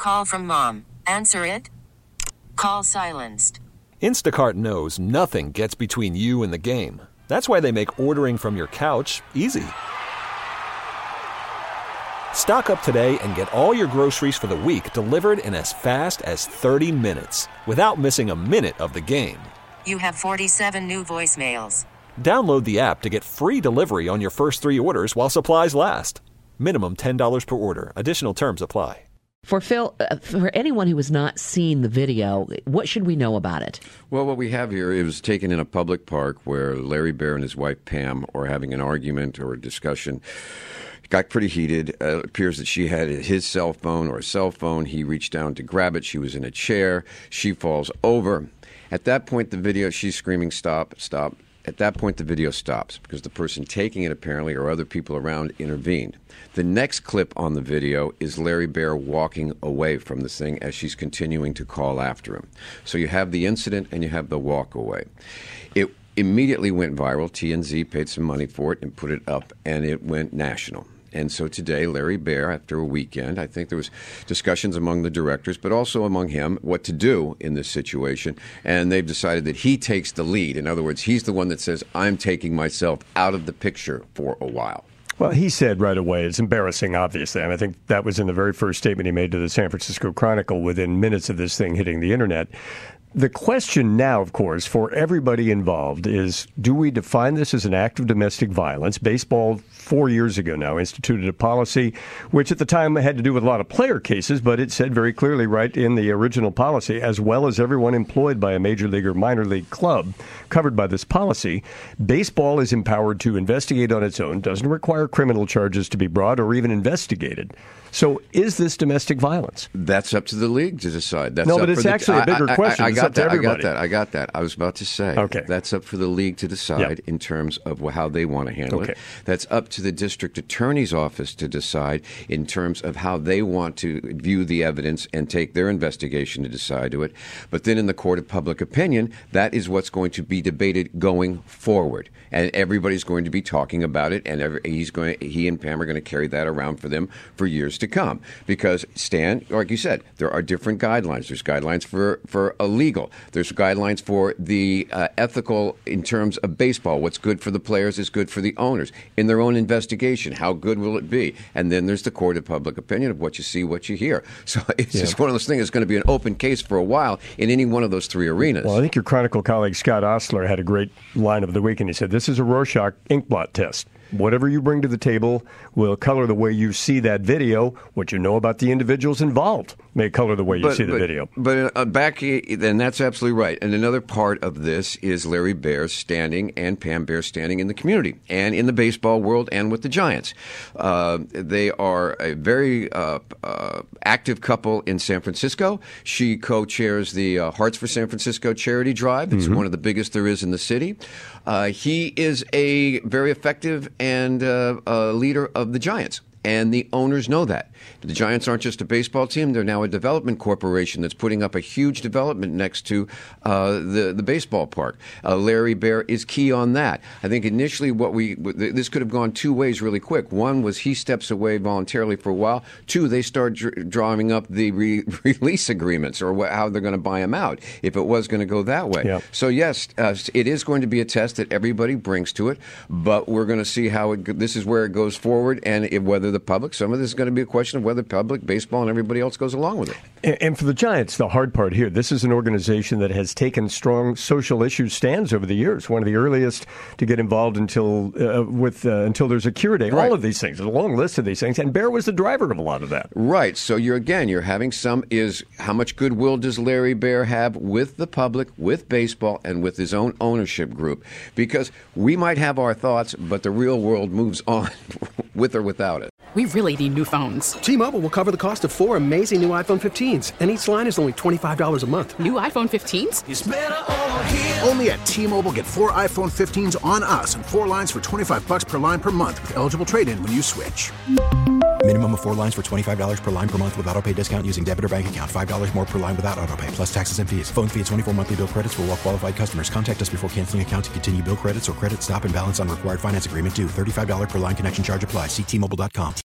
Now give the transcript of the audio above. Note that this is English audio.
call from mom. Answer it. Call silenced. Instacart knows nothing gets between you and the game. That's why they make ordering from your couch easy. Stock up today and get all your groceries for the week delivered in as fast as 30 minutes without missing a minute of the game. You have 47 new voicemails. Download the app to get free delivery on your first 3 orders while supplies last. Minimum $10 per order. Additional terms apply. For Phil, for anyone who has not seen the video, what should we know about it? Well, what we have here, it was taken in a public park where Larry Baer and his wife Pam are having an argument or a discussion. It got pretty heated. It appears that she had his cell phone or a cell phone. He reached down to grab it. She was in a chair. She falls over. At that point, the video, she's screaming, "Stop, stop." At that point, the video stops because the person taking it apparently or other people around intervened. The next clip on the video is Larry Baer walking away from this thing as she's continuing to call after him. So you have the incident and you have the walk away. It immediately went viral. TMZ paid some money for it and put it up, and it went national. And so today, Larry Baer, after a weekend, I think there was discussions among the directors, but also among him, what to do in this situation. And they've decided that he takes the lead. In other words, he's the one that says, I'm taking myself out of the picture for a while. Well, he said right away, it's embarrassing, obviously. And I think that was in the very first statement he made to the San Francisco Chronicle within minutes of this thing hitting the internet. The question now, of course, for everybody involved is, do we define this as an act of domestic violence? Baseball, 4 years ago now, instituted a policy, which at the time had to do with a lot of player cases, but it said very clearly right in the original policy, as well as everyone employed by a major league or minor league club covered by this policy, baseball is empowered to investigate on its own, doesn't require criminal charges to be brought or even investigated. So is this domestic violence? That's up to the league to decide. That's no, but it's actually a bigger question. I got that. I was about to say, okay. That's up for the league to decide in terms of how they want to handle it. That's up to the district attorney's office to decide in terms of how they want to view the evidence and take their investigation to decide to it. But then in the court of public opinion, that is what's going to be debated going forward. And everybody's going to be talking about it, and he and Pam are going to carry that around for them for years to come. Because, Stan, like you said, there are different guidelines. There's guidelines for illegal. There's guidelines for the ethical in terms of baseball. What's good for the players is good for the owners. In their own investigation, how good will it be? And then there's the court of public opinion of what you see, what you hear. So it's just one of those things that's going to be an open case for a while in any one of those three arenas. Well, I think your Chronicle colleague Scott Ostler had a great line of the week, and he said, this is a Rorschach inkblot test. Whatever you bring to the table will color the way you see that video. What you know about the individuals involved may color the way you see the video. But then that's absolutely right. And another part of this is Larry Baer standing and Pam Baer standing in the community and in the baseball world and with the Giants. They are a very active couple in San Francisco. She co-chairs the Hearts for San Francisco charity drive. It's one of the biggest there is in the city. He is a very effective and leader of the Giants. And the owners know that. The Giants aren't just a baseball team. They're now a development corporation that's putting up a huge development next to the baseball park. Larry Baer is key on that. I think initially this could have gone two ways really quick. One was he steps away voluntarily for a while. Two, they start drawing up the release agreements or how they're going to buy him out if it was going to go that way. Yep. So, yes, it is going to be a test that everybody brings to it, but we're going to see how this is where it goes forward and whether the public, some of this is going to be a question of whether public, baseball, and everybody else goes along with it. And for the Giants, the hard part here, this is an organization that has taken strong social issue stands over the years. One of the earliest to get involved until there's a cure day. Right. All of these things, a long list of these things, and Baer was the driver of a lot of that. Right. So you're having how much goodwill does Larry Baer have with the public, with baseball, and with his own ownership group? Because we might have our thoughts, but the real world moves on with or without it. We really need new phones. T-Mobile will cover the cost of 4 amazing new iPhone 15s, and each line is only $25 a month. New iPhone 15s? It's better over here. Only at T-Mobile, get 4 iPhone 15s on us and 4 lines for $25 per line per month with eligible trade-in when you switch. Minimum of 4 lines for $25 per line per month with autopay discount using debit or bank account. $5 more per line without autopay, plus taxes and fees. Phone fee at 24 monthly bill credits for well-qualified customers. Contact us before canceling account to continue bill credits or credit stop and balance on required finance agreement due. $35 per line connection charge applies. See T-Mobile.com.